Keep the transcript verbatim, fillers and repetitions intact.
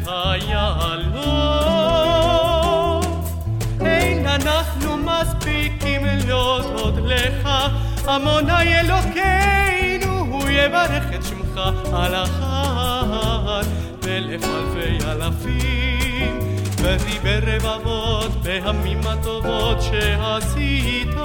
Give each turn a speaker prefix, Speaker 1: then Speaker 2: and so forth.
Speaker 1: החיילות. אין אנחנו מספיקים להודות לך, עמוני אלוקינו, הוא יברך את שמך על החד, ואלף אלפי אלפים, וריבי רבבות בהמים הטובות שעשית.